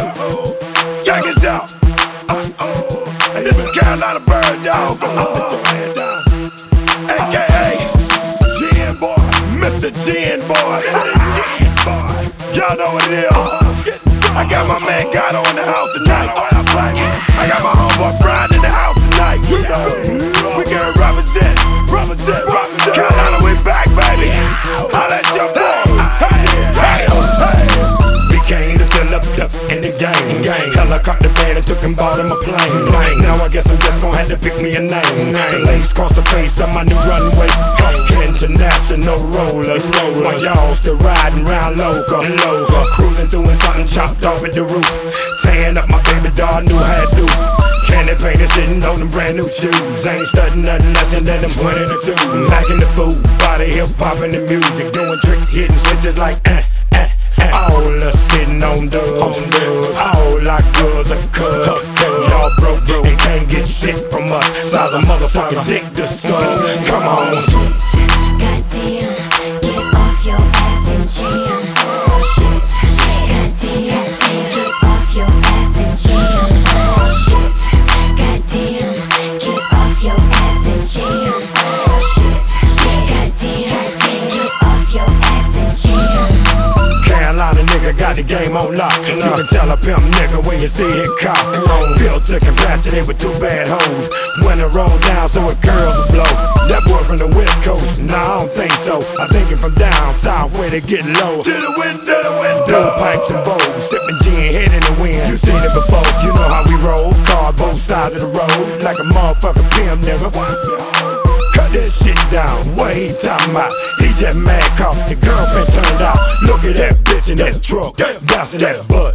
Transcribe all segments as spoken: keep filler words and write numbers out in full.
Uh-oh. Check this out. Uh-oh. And this is Carolina Bird Dog. Uh-oh. A K A Gin Boy, Mister Gin Boy. Y'all know what it is. I got my man God on the house tonight. I got my homeboy Brian in the house tonight. You know, we can represent, represent, represent. Carolina, we back, baby. Holla at your boy. Hey, hey. We came to fill up the in the game. Helicopter band and took and bought him a plane. Now I guess I'm just gonna have to pick me a name. The lanes cross the face of my new runway. International rollers. While y'all still riding round local. Cruising through and something chopped off at the roof. Tearing up my baby doll, knew how to do. Candy painted sitting on them brand new shoes. Ain't studying nothing less than them twenty to two. Lacking the food, body hip popping the music. Doing tricks, hitting switches like eh, eh, eh. All us sitting on dubs. All like girls are cuz. Y'all broke and can't get shit from us. Size a motherfucking dick to suck. Come on. Goddamn, get off your ass and jam. Shit, goddamn, get off your ass and jam. Shit, goddamn, get off your ass and jam. Shit, goddamn, get off your ass and jam. Carolina nigga got the game on lock. You can tell a pimp nigga when you see it cop. Built to capacity with two bad hoes. When it roll down so it curls will blow. That boy from the west coast, nah I don't think so. I think it from down south where they get low. To the wind, to the window. Blue pipes and bowls, sipping gin, head in the wind. You seen it before, you know how we roll. Cars both sides of the road, like a motherfucking pimp nigga. Cut that shit down, what he talking about? He just mad cause the girlfriend turned out. Look at that bitch in that truck, bouncing that butt.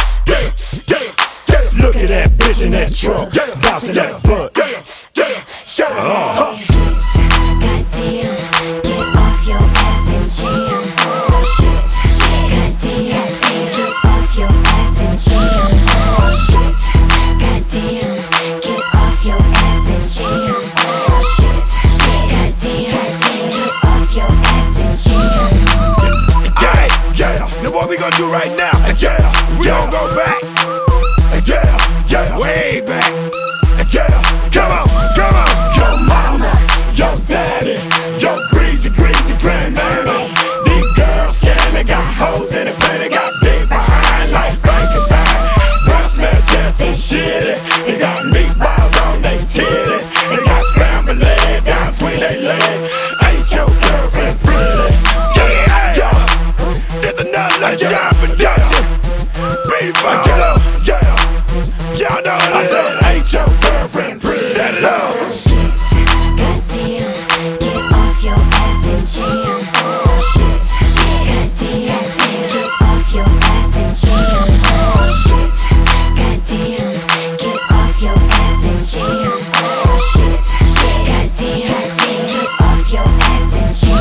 Look at that bitch in that truck, bouncing that butt. Shut up. Goddamn, get off your ass and jam. Shit, goddamn, get off your ass and jam. Shit, goddamn, get off your ass and jam. Shit, goddamn, get off your ass and jam. Yeah, yeah, now what we gonna do right now? Yeah, we gon' go back. Yeah, yeah, way back. Yeah, come on, come on. Your mama, your daddy, your greasy, greasy grandmammy. These girls scared, they got hoes in the bed, they got big behind like Frankenstein. Breast smell just and shitty. They got meatballs on they titties. They got scrambled legs down between they legs. Ain't your girlfriend pretty? Yeah, yeah. There's another job production. Baby, fuck it up. Yeah, y'all know what I said. Ain't your girlfriend pretty? Set it up. Shit, goddamn, get off your ass and jam. Shit, goddamn, get off your ass and jam. Shit, goddamn, get off your ass and jam. Shit, goddamn, get off your ass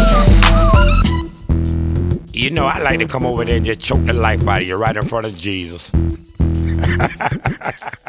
and jam. You know, I like to come over there and just choke the life out of you right in front of Jesus.